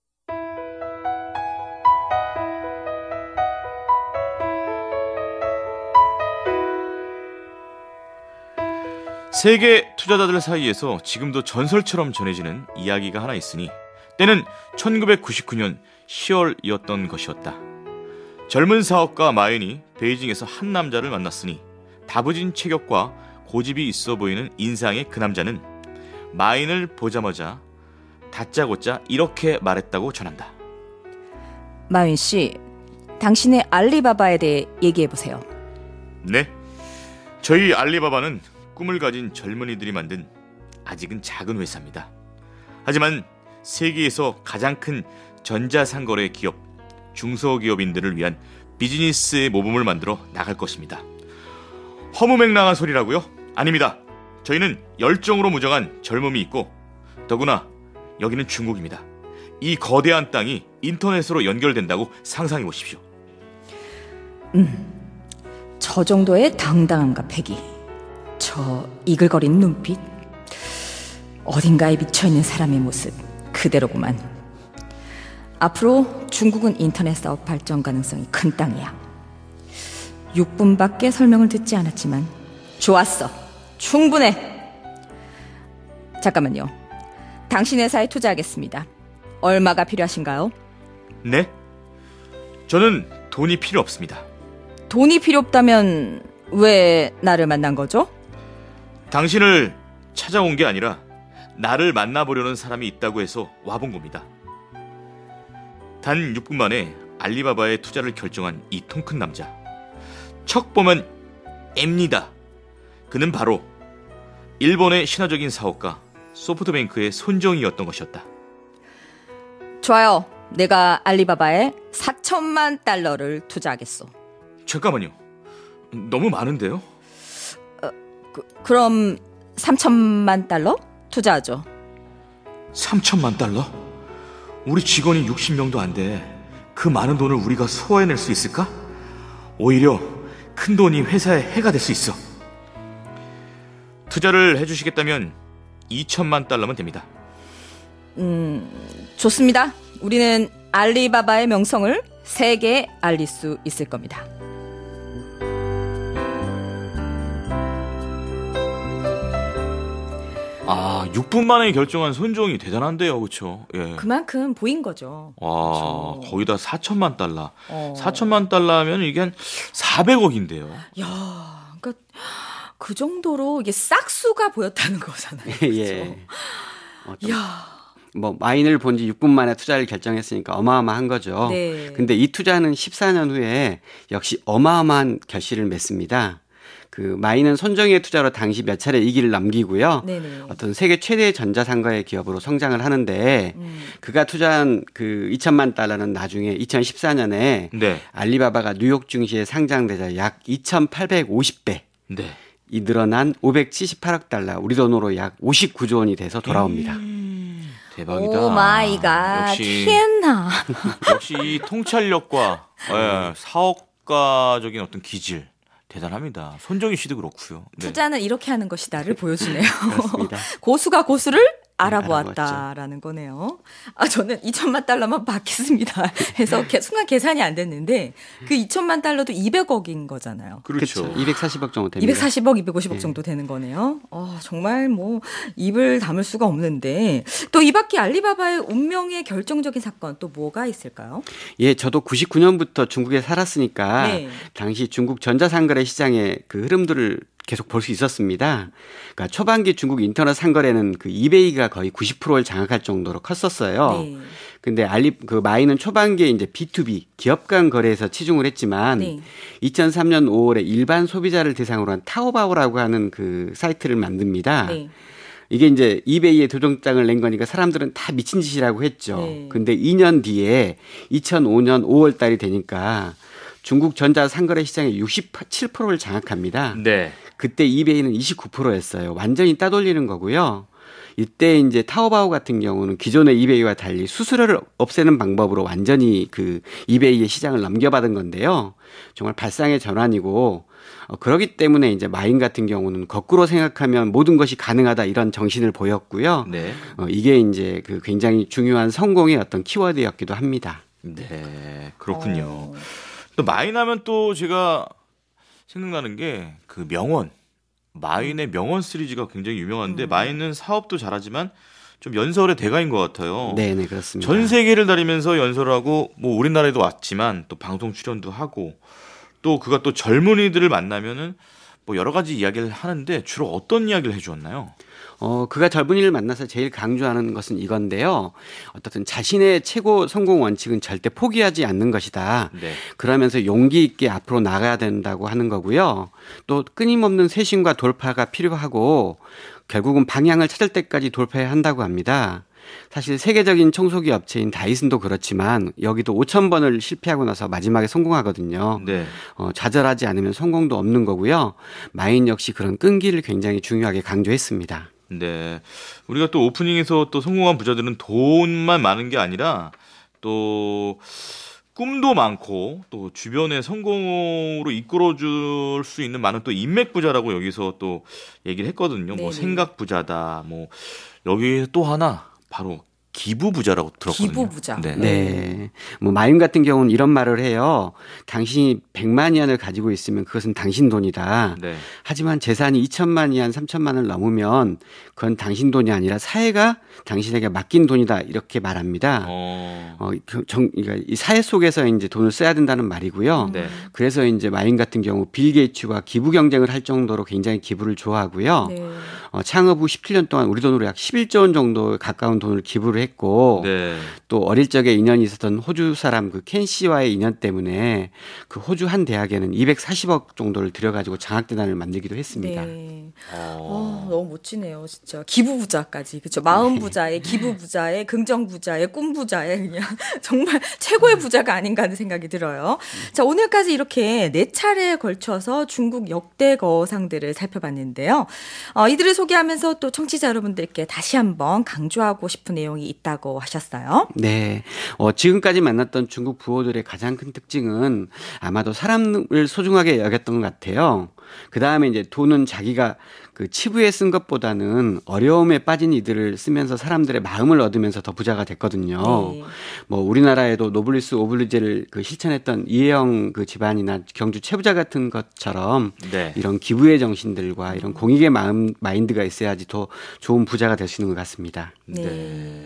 세계 투자자들 사이에서 지금도 전설처럼 전해지는 이야기가 하나 있으니 때는 천구백구십구 년 시월이었던 것이었다. 젊은 사업가 마윈이 베이징에서 한 남자를 만났으니 다부진 체격과 고집이 있어 보이는 인상의 그 남자는 마윈을 보자마자 다짜고짜 이렇게 말했다고 전한다. 마윈 씨, 당신의 알리바바에 대해 얘기해 보세요. 네, 저희 알리바바는 꿈을 가진 젊은이들이 만든 아직은 작은 회사입니다. 하지만 세계에서 가장 큰 전자상거래 기업 중소기업인들을 위한 비즈니스의 모범을 만들어 나갈 것입니다. 허무맹랑한 소리라고요? 아닙니다. 저희는 열정으로 무장한 젊음이 있고 더구나 여기는 중국입니다. 이 거대한 땅이 인터넷으로 연결된다고 상상해 보십시오. 음, 저 정도의 당당함과 패기, 저 이글거리는 눈빛, 어딘가에 미쳐있는 사람의 모습 그대로구만. 앞으로 중국은 인터넷 사업 발전 가능성이 큰 땅이야. 육 분밖에 설명을 듣지 않았지만 좋았어. 충분해. 잠깐만요. 당신 회사에 투자하겠습니다. 얼마가 필요하신가요? 네? 저는 돈이 필요 없습니다. 돈이 필요 없다면 왜 나를 만난 거죠? 당신을 찾아온 게 아니라 나를 만나보려는 사람이 있다고 해서 와본 겁니다. 단 육 분 만에 알리바바에 투자를 결정한 이 통 큰 남자. 척 보면 앱니다. 그는 바로 일본의 신화적인 사업가 소프트뱅크의 손정희였던 것이었다. 좋아요. 내가 알리바바에 사천만 달러를 투자하겠소. 잠깐만요. 너무 많은데요? 그, 그럼 삼천만 달러 투자하죠. 삼천만 달러? 우리 직원이 육십 명도 안 돼. 그 많은 돈을 우리가 소화해낼 수 있을까? 오히려 큰 돈이 회사에 해가 될 수 있어. 투자를 해주시겠다면 이천만 달러면 됩니다. 음, 좋습니다. 우리는 알리바바의 명성을 세계에 알릴 수 있을 겁니다. 아, 육 분 만에 결정한 손정이 대단한데요, 그렇죠? 예. 그만큼 보인 거죠. 와, 그쵸. 거기다 사천만 달러. 어. 사천만 달러면 이게 한 사백억인데요. 야, 그러니까 그 정도로 이게 싹수가 보였다는 거잖아요. 예. 어, 좀 야, 뭐 마인을 본 지 육 분 만에 투자를 결정했으니까 어마어마한 거죠. 네. 근데 이 투자는 십사 년 후에 역시 어마어마한 결실을 맺습니다. 그 마인은 손정희의 투자로 당시 몇 차례 이 기를 넘기고요. 네네. 어떤 세계 최대의 전자상거래 기업으로 성장을 하는데 음. 그가 투자한 그 이천만 달러는 나중에 이천십사 년에 네. 알리바바가 뉴욕 증시에 상장되자 약 이천팔백오십 배 네. 이 늘어난 오백칠십팔억 달러, 우리 돈으로 약 오십구조 원이 돼서 돌아옵니다. 음, 대박이다. 오 마이 갓. 역시 天哪. 역시 이 통찰력과 예, 사업가적인 어떤 기질 대단합니다. 손정희 씨도 그렇고요. 네. 투자는 이렇게 하는 것이다를 보여주네요. 그렇습니다. 고수가 고수를 알아보았죠. 알아보았다라는 거네요. 아, 저는 이천만 달러만 받겠습니다 해서 개- 순간 계산이 안 됐는데 그 이천만 달러도 이백억인 거잖아요. 그렇죠. 그렇죠. 이백사십억 정도 됩니다. 이백사십억, 이백오십억 네. 정도 되는 거네요. 어, 정말 뭐 입을 다물 수가 없는데 또 이 밖에 알리바바의 운명의 결정적인 사건 또 뭐가 있을까요? 예, 저도 구십구 년부터 중국에 살았으니까 네. 당시 중국 전자상거래 시장의 그 흐름들을 계속 볼 수 있었습니다. 그러니까 초반기 중국 인터넷 상거래는 그 이베이가 거의 구십 퍼센트를 장악할 정도로 컸었어요. 네. 근데 알리 그 마이는 초반기에 이제 비투비 기업 간 거래에서 치중을 했지만 네. 이천삼 년 오월에 일반 소비자를 대상으로 한 타오바오라고 하는 그 사이트를 만듭니다. 네. 이게 이제 이베이에 도전장을 낸 거니까 사람들은 다 미친 짓이라고 했죠. 네. 근데 이 년 뒤에 이천오 년 오월 달이 되니까 중국 전자 상거래 시장의 육십칠 퍼센트를 장악합니다. 네. 그때 이베이는 이십구 퍼센트였어요. 완전히 따돌리는 거고요. 이때 이제 타오바오 같은 경우는 기존의 이베이와 달리 수수료를 없애는 방법으로 완전히 그 이베이의 시장을 넘겨받은 건데요. 정말 발상의 전환이고 어, 그렇기 때문에 이제 마인 같은 경우는 거꾸로 생각하면 모든 것이 가능하다 이런 정신을 보였고요. 네. 어, 이게 이제 그 굉장히 중요한 성공의 어떤 키워드였기도 합니다. 네. 그렇군요. 어. 또 마인하면 또 제가 생각나는 게 그 명언. 마인의 명언 시리즈가 굉장히 유명한데 음. 마인은 사업도 잘하지만 좀 연설의 대가인 것 같아요. 네, 네, 그렇습니다. 전 세계를 다니면서 연설하고 뭐 우리나라에도 왔지만 또 방송 출연도 하고 또 그가 또 젊은이들을 만나면은 뭐 여러 가지 이야기를 하는데 주로 어떤 이야기를 해주었나요? 어, 그가 젊은이를 만나서 제일 강조하는 것은 이건데요. 어떻든 자신의 최고 성공 원칙은 절대 포기하지 않는 것이다. 네. 그러면서 용기 있게 앞으로 나가야 된다고 하는 거고요. 또 끊임없는 쇄신과 돌파가 필요하고 결국은 방향을 찾을 때까지 돌파해야 한다고 합니다. 사실 세계적인 청소기 업체인 다이슨도 그렇지만 여기도 오천 번을 실패하고 나서 마지막에 성공하거든요. 네. 어, 좌절하지 않으면 성공도 없는 거고요. 마인 역시 그런 끈기를 굉장히 중요하게 강조했습니다. 네. 우리가 또 오프닝에서 또 성공한 부자들은 돈만 많은 게 아니라 또 꿈도 많고 또 주변의 성공으로 이끌어줄 수 있는 많은 또 인맥 부자라고 여기서 또 얘기를 했거든요. 네네. 뭐 생각 부자다. 뭐 여기 또 하나 바로 기부 부자라고 들었거든요. 기부 부자. 네. 네. 뭐 마윤 같은 경우는 이런 말을 해요. 당신이 백만 위안을 가지고 있으면 그것은 당신 돈이다. 네. 하지만 재산이 이천만 위안, 삼천만 원을 넘으면 그건 당신 돈이 아니라 사회가 당신에게 맡긴 돈이다. 이렇게 말합니다. 어. 어, 그 정, 그러니까 이 사회 속에서 이제 돈을 써야 된다는 말이고요. 네. 그래서 이제 마인 같은 경우 빌 게이츠와 기부 경쟁을 할 정도로 굉장히 기부를 좋아하고요. 네. 어, 창업 후 십칠 년 동안 우리 돈으로 약 십일조 원 정도 가까운 돈을 기부를 했고 네. 또 어릴 적에 인연이 있었던 호주 사람 그 켄 씨와의 인연 때문에 그 호주 한 대학에는 이백사십억 정도를 들여가지고 장학재단을 만들기도 했습니다. 네. 어. 아, 너무 멋지네요, 진짜. 기부 부자까지. 그렇죠. 마음 부자의 기부 부자의 긍정 부자의 꿈 부자의 그냥 정말 최고의 부자가 아닌가 하는 생각이 들어요. 자, 오늘까지 이렇게 네 차례에 걸쳐서 중국 역대 거상들을 살펴봤는데요. 어, 이들을 소개하면서 또 청취자 여러분들께 다시 한번 강조하고 싶은 내용이 있다고 하셨어요. 네. 어, 지금까지 만났던 중국 부호들의 가장 큰 특징은 아마도 사람을 소중하게 여겼던 것 같아요. 그 다음에 이제 돈은 자기가 그 치부에 쓴 것보다는 어려움에 빠진 이들을 쓰면서 사람들의 마음을 얻으면서 더 부자가 됐거든요. 네. 뭐 우리나라에도 노블리스 오블리제를 그 실천했던 이혜영 그 집안이나 경주 최부자 같은 것처럼 네. 이런 기부의 정신들과 이런 공익의 마음 마인드가 있어야지 더 좋은 부자가 될 수 있는 것 같습니다. 네. 네.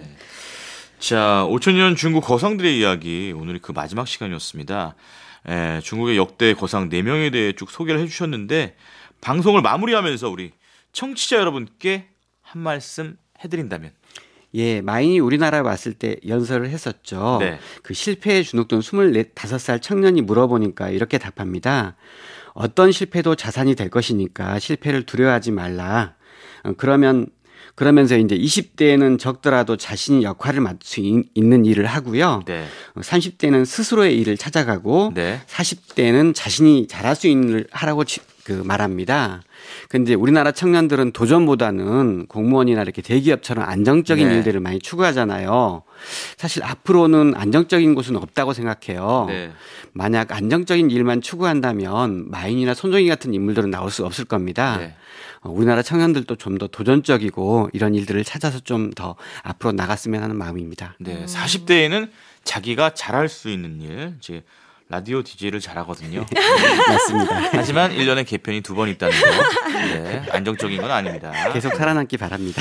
자, 오천 년 중국 거상들의 이야기 오늘이 그 마지막 시간이었습니다. 에, 중국의 역대 거상 네 명에 대해 쭉 소개를 해주셨는데 방송을 마무리하면서 우리 청취자 여러분께 한 말씀 해드린다면. 예, 마인이 우리나라에 왔을 때 연설을 했었죠. 네. 그 실패에 주눅든 스물다섯 살 청년이 물어보니까 이렇게 답합니다. 어떤 실패도 자산이 될 것이니까 실패를 두려워하지 말라. 어, 그러면 그러면서 이제 이십 대에는 적더라도 자신이 역할을 맡을 수 있는 일을 하고요. 네. 삼십 대는 스스로의 일을 찾아가고 네. 사십 대는 자신이 잘할 수 있는 일을 하라고 그 말합니다. 근데 우리나라 청년들은 도전보다는 공무원이나 이렇게 대기업처럼 안정적인 네. 일들을 많이 추구하잖아요. 사실 앞으로는 안정적인 곳은 없다고 생각해요. 네. 만약 안정적인 일만 추구한다면 마인이나 손정희 같은 인물들은 나올 수 없을 겁니다. 네. 우리나라 청년들도 좀 더 도전적이고 이런 일들을 찾아서 좀 더 앞으로 나갔으면 하는 마음입니다. 네. 사십 대에는 자기가 잘할 수 있는 일, 이제 라디오 디제이를 잘하거든요. 맞습니다. 하지만 일 년에 개편이 두 번 있다는 거. 네. 안정적인 건 아닙니다. 계속 살아남기 바랍니다.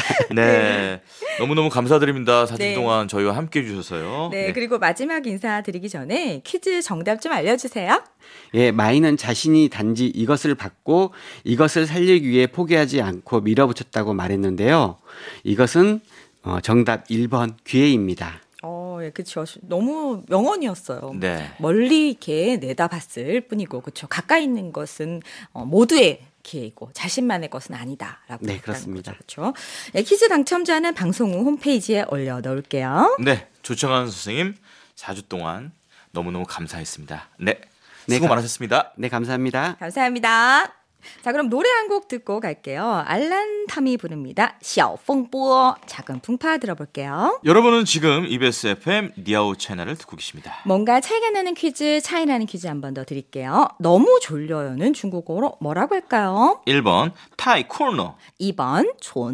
네. 너무너무 감사드립니다. 사주 네. 동안 저희와 함께 해주셔서요. 네, 그리고 마지막 인사드리기 전에 퀴즈 정답 좀 알려주세요. 예, 마인은 자신이 단지 이것을 받고 이것을 살리기 위해 포기하지 않고 밀어붙였다고 말했는데요. 이것은 어, 정답 일 번 기회입니다. 어, 예, 그렇죠. 너무 명언이었어요. 네. 멀리 이렇게 내다봤을 뿐이고, 그렇죠. 가까이 있는 것은 어, 모두의 기회이고 자신만의 것은 아니다라고. 네, 했다는 그렇습니다. 거죠, 그렇죠. 네, 퀴즈 당첨자는 방송 후 홈페이지에 올려놓을게요. 네. 조청환 선생님 사 주 동안 너무너무 감사했습니다. 네. 네, 수고 감- 많으셨습니다. 네, 감사합니다. 감사합니다. 자, 그럼 노래 한 곡 듣고 갈게요. 알란 탐이 부릅니다. 小风波 작은 풍파 들어볼게요. 여러분은 지금 이비에스 에프엠 니아오 채널을 듣고 계십니다. 뭔가 차이가 나는 퀴즈, 차이 나는 퀴즈 한 번 더 드릴게요. 너무 졸려요는 중국어로 뭐라고 할까요? 일 번 타이 코너. 이 번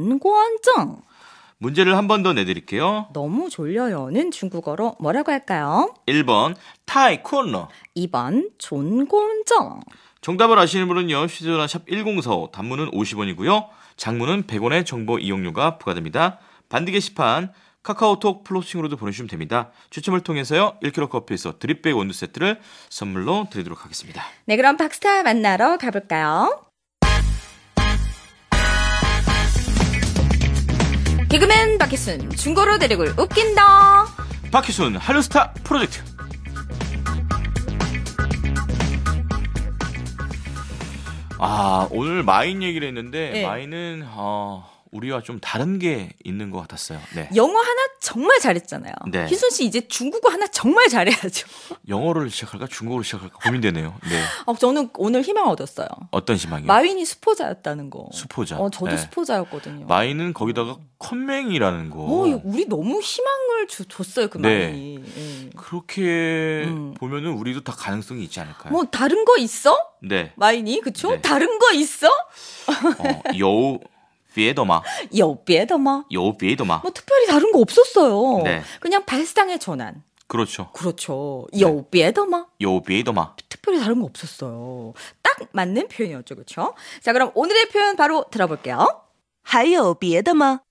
존권정. 문제를 한 번 더 내드릴게요. 너무 졸려요는 중국어로 뭐라고 할까요? 일 번 타이 코너. 이 번 존권정. 정답을 아시는 분은요. 휴대전화 샵 일공사오 단문은 오십 원이고요. 장문은 백 원의 정보 이용료가 부과됩니다. 반디 게시판 카카오톡 플로싱으로도 보내주시면 됩니다. 추첨을 통해서요. 일 킬로그램 커피에서 드립백 원두 세트를 선물로 드리도록 하겠습니다. 네, 그럼 박스타 만나러 가볼까요? 개그맨 박희순, 중고로 대륙을 웃긴다. 박희순 한류스타 프로젝트. 아, 오늘 마인 얘기를 했는데 네. 마인은 어, 우리와 좀 다른 게 있는 것 같았어요. 네. 영어 하나 정말 잘했잖아요. 네. 희순 씨 이제 중국어 하나 정말 잘해야죠. 영어를 시작할까 중국어로 시작할까 고민되네요. 네. 어, 저는 오늘 희망 얻었어요. 어떤 희망이요? 마윈이 수포자였다는 거. 수포자. 어, 저도 네. 수포자였거든요. 마인은 거기다가 컴맹이라는 거. 어, 우리 너무 희망을 주, 줬어요, 그 네. 마윈이. 예. 그렇게 음. 보면은 우리도 다 가능성이 있지 않을까요? 뭐 다른 거 있어? 네. 마윈이 그쵸? 네. 다른 거 있어? 어, 요别的吗? 有别的吗? 有别的吗? 뭐 특별히 다른 거 없었어요. 네. 그냥 발상의 전환. 그렇죠. 그렇죠. 有别的吗? 有别的吗? 특별히 다른 거 없었어요. 딱 맞는 표현이었죠, 그렇죠? 자, 그럼 오늘의 표현 바로 들어볼게요. 还有别的吗?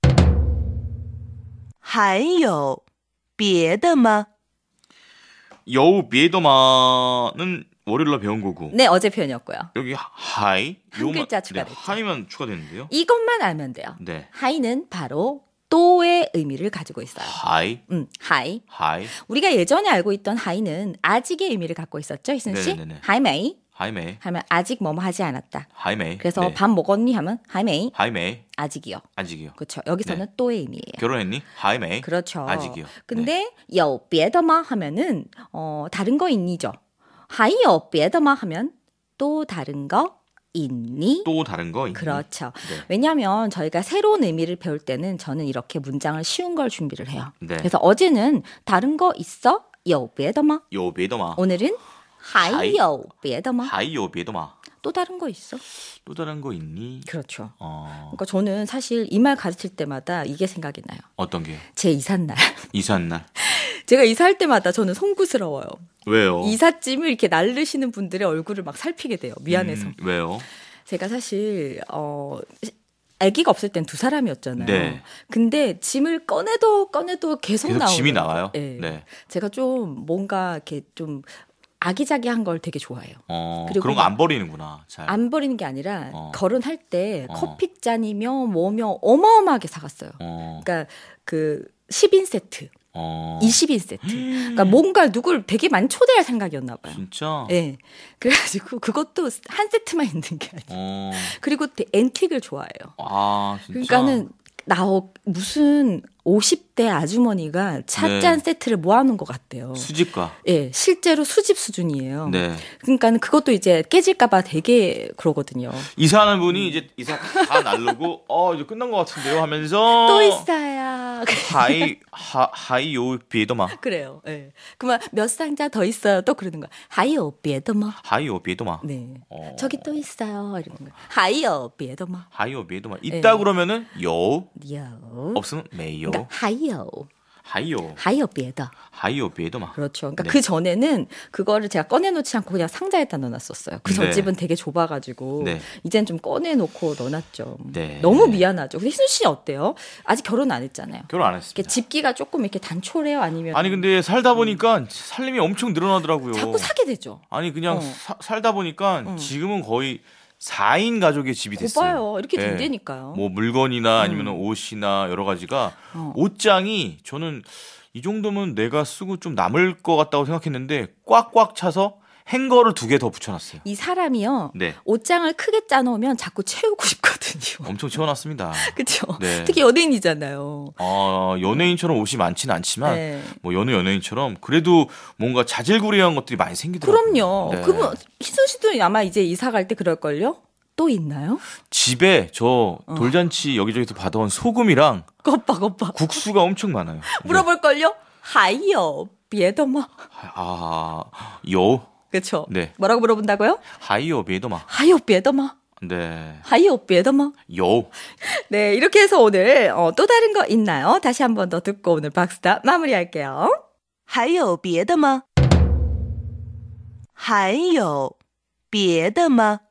还有别的吗? 有别的吗?는 월요일날 배운 거고. 네, 어제 표현이었고요. 여기 하이 한 요만- 글자 네, 추가됐죠. 하이만 추가됐는데요. 이것만 알면 돼요. 네. 하이는 바로 또의 의미를 가지고 있어요. 하이, 음, 하이. 하이, 우리가 예전에 알고 있던 하이는 아직의 의미를 갖고 있었죠, 희순 씨? 네네네네. 하이메이 하이메이, 하면 아직 뭐뭐 하지 않았다. 하이메이. 그래서 네. 밥 먹었니 하면 하이메이 하이메이, 아직이요. 아직이요. 그렇죠. 여기서는 네. 또의 의미예요. 결혼했니? 하이메이. 그렇죠. 아직이요. 근데 有别的吗 하면은 어, 다른 거 있니죠. 还有别的吗 하면 또 다른 거 있니? 또 다른 거 있니? 그렇죠. 네. 왜냐하면 저희가 새로운 의미를 배울 때는 저는 이렇게 문장을 쉬운 걸 준비를 해요. 네. 그래서 어제는 다른 거 있어? 有别的吗? 有别的吗? 오늘은 还有别的吗? 还有别的吗? 또 다른 거 있어? 또 다른 거 있니? 그렇죠. 어, 그러니까 저는 사실 이 말 가르칠 때마다 이게 생각이 나요. 어떤 게? 제 이삿날. 이삿날. 제가 이사할 때마다 저는 송구스러워요. 왜요? 이삿짐을 이렇게 나르시는 분들의 얼굴을 막 살피게 돼요. 미안해서. 음, 왜요? 제가 사실 어 아기가 없을 땐 두 사람이었잖아요. 네. 근데 짐을 꺼내도 꺼내도 계속, 계속 나오는 짐이 나와요? 네. 네. 제가 좀 뭔가 이렇게 좀 아기자기한 걸 되게 좋아해요. 어, 그리고 그런 거 안 버리는구나. 잘. 안 버리는 게 아니라 어. 결혼할 때 어. 커피잔이며 뭐며 어마어마하게 사갔어요. 어, 그러니까 그 십 인 세트, 어. 이십 인 세트. 그러니까 뭔가 누굴 되게 많이 초대할 생각이었나 봐요. 진짜? 네. 그래가지고 그것도 한 세트만 있는 게 아니에요. 어. 그리고 되게 앤틱을 좋아해요. 아, 진짜? 그러니까는 나 어, 무슨 오십 대 아주머니가 찻잔 네. 세트를 모아놓은 것 같대요. 수집가. 예, 실제로 수집 수준이에요. 네. 그러니까는 그것도 이제 깨질까봐 되게 그러거든요. 이사하는 분이 이제 이사 다 날르고 어 이제 끝난 것 같은데요 하면서 또 있어요. 하이 하 하이 요 비에도마 그래요. 예. 그러면 몇 상자 더 있어요. 또 그러는 거야. 하이요, 비에더마. 하이 요 비에도마 네. 어. 저기 또 있어요. 이러는 거야. 하이요, 비에더마. 하이 요 비에도마 있다 네. 그러면은 요 요. 없으면 메요 그러니까 하이요. 하이요 하이요, 비에더. 하이 요 비에도마 그렇죠. 그러니까 네. 그 전에는 그거를 제가 꺼내놓지 않고 그냥 상자에다 넣어놨었어요. 그 네. 전집은 되게 좁아가지고 네. 이젠 좀 꺼내놓고 넣어놨죠. 네. 너무 미안하죠. 근데 희순 씨 어때요? 아직 결혼 안 했잖아요. 결혼 안 이렇게 했습니다. 집기가 조금 이렇게 단촐해요? 아니면 아니 근데 살다 보니까 살림이 엄청 늘어나더라고요. 자꾸 사게 되죠. 아니 그냥 어. 사- 살다 보니까 음. 지금은 거의 사 인 가족의 집이 됐어요. 고봐요. 이렇게 네. 된다니까요. 뭐 물건이나 아니면 옷이나 여러 가지가 어. 옷장이 저는 이 정도면 내가 쓰고 좀 남을 것 같다고 생각했는데 꽉꽉 차서 행거를 두 개 더 붙여놨어요. 이 사람이요. 네, 옷장을 크게 짜놓으면 자꾸 채우고 싶거든요. 엄청 채워놨습니다. 그렇죠. 네. 특히 연예인이잖아요. 어, 연예인처럼 옷이 많지는 않지만 네. 뭐 여느 연예인처럼 그래도 뭔가 자질구레한 것들이 많이 생기더라고요. 그럼요. 네. 그분 희순 씨도 아마 이제 이사 갈 때 그럴걸요? 또 있나요? 집에 저 어. 돌잔치 여기저기서 받아온 소금이랑 거빠 거빠. 국수가 엄청 많아요. 물어볼걸요? 하이요, 비에더마. 아, 요, 그렇죠. 네. 뭐라고 물어본다고요? 하이요, 비에도마. 하이요, 비에더마. 네, 하이요, 비에더마. 요. 네, 이렇게 해서 오늘 어, 또 다른 거 있나요? 다시 한 번 더 듣고 오늘 박스타 마무리할게요. 还有别的吗?还有别的吗?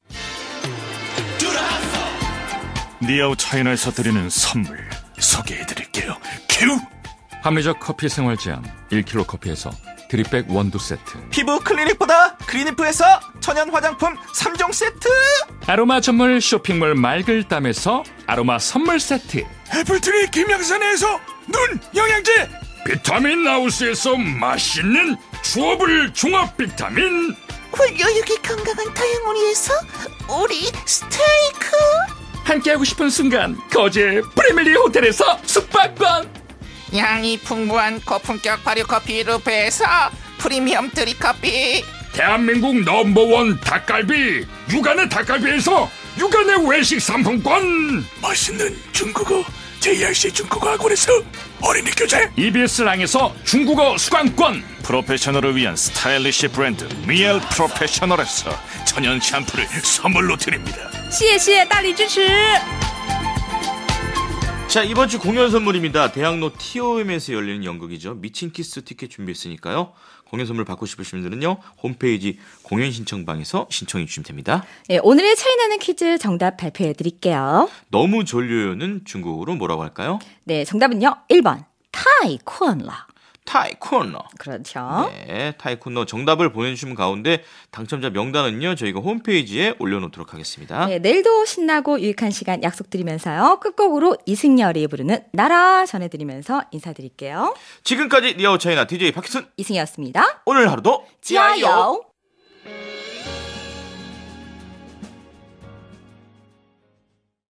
니아우 차이나에서 드리는 선물 소개해드릴게요. 큐! 합리적 커피 생활 제한 일 킬로그램 커피에서 드립백 원두 세트, 피부 클리닉보다 그린이프에서 천연 화장품 삼 종 세트, 아로마 전문 쇼핑몰 말글담에서 아로마 선물 세트, 애플트리 김양산에서 눈 영양제, 비타민 하우스에서 맛있는 추어블 종합 비타민, 굴교육이 건강한 다양오리에서 오리 스테이크, 함께하고 싶은 순간 거제 프리밀리 호텔에서 숙박권, 향이 풍부한 고품격 발효 커피 루페에서 프리미엄 드립커피, 대한민국 넘버원 닭갈비 육안의 닭갈비에서 육안의 외식 상품권, 맛있는 중국어 제이알씨 중국어 학원에서 어린이 교재, 이비에스 랑에서 중국어 수강권, 프로페셔널을 위한 스타일리시 브랜드 미엘 프로페셔널에서 천연 샴푸를 선물로 드립니다. 谢谢大力支持。 자, 이번 주 공연 선물입니다. 대학로 티오엠에서 열리는 연극이죠. 미친 키스 티켓 준비했으니까요. 공연 선물 받고 싶으신 분들은요. 홈페이지 공연 신청방에서 신청해 주시면 됩니다. 네, 오늘의 차이나는 퀴즈 정답 발표해 드릴게요. 너무 졸려요는 중국어로 뭐라고 할까요? 네, 정답은요. 일 번 타이쿤러. 타이쿤러. 그렇죠. 네, 타이쿤러 정답을 보내주시면 가운데 당첨자 명단은요. 저희가 홈페이지에 올려놓도록 하겠습니다. 네, 내일도 신나고 유익한 시간 약속드리면서요. 끝곡으로 이승열이 부르는 나라 전해드리면서 인사드릴게요. 지금까지 리아웃 차이나 디제이 박희순 이승열이었습니다. 오늘 하루도 지아요.